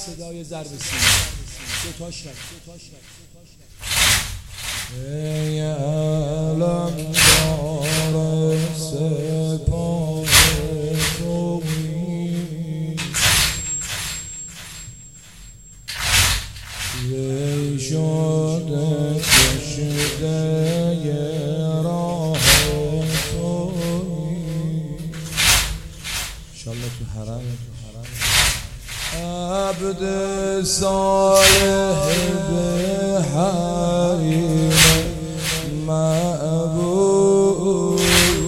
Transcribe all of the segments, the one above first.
صدای ضرب سینه دوتاش رد ای علم دار سپاه تویی ای شده کشیده راه تویی انشالله تو حرم عبد صالح به حریم معبود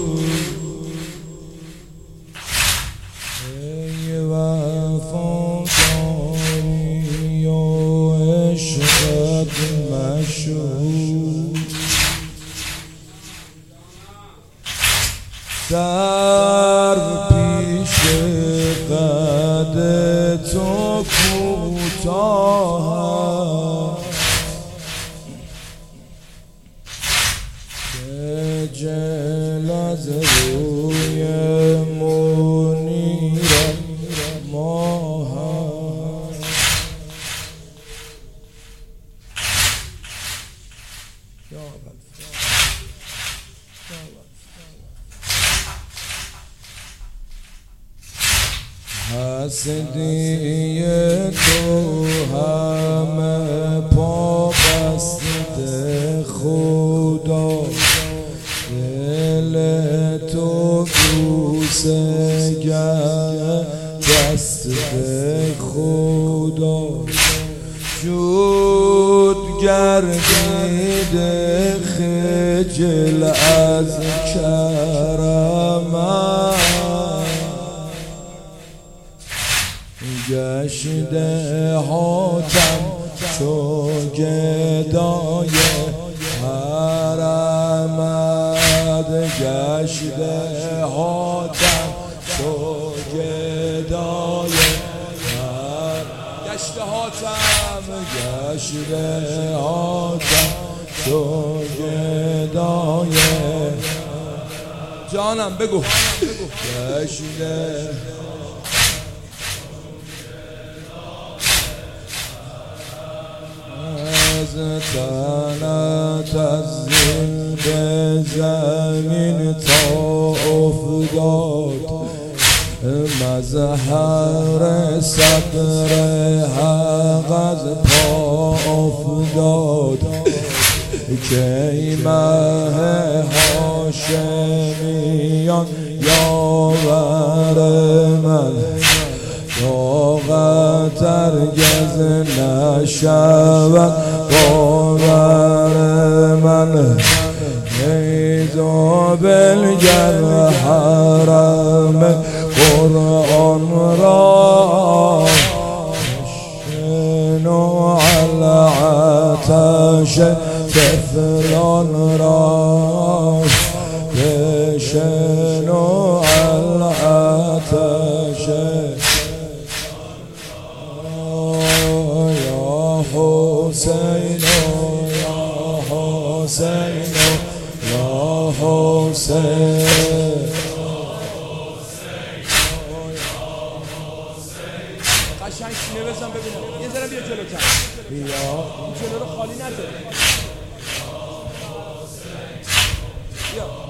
ای وفاداری و عشقت مشهود در پیش قد تو کوتاه که جل از روی منیر ماه حسدی تو همه پا بسته خدا دل تو بوسه گر دست به خدا شد گردیده خجل از کرمت گشته حاتم چو گدای حرمت گشته حاتم چو گدای گشته حاتم چو گدای جانم بگو گشته تنت از به زمین تا افتاد مظهر صبر حق از پا افتاد که مه هاشمیان یاور من طاقت هرگز نشود باور من ای دو بلگر حرم قرآن را شنو العطش طفلان را شنو العطش حسین یا حسین یا حسین قشنگ سینه بزن ببینم یه ذره بیا جلوتر بیا این جلو رو خالی نذار بیا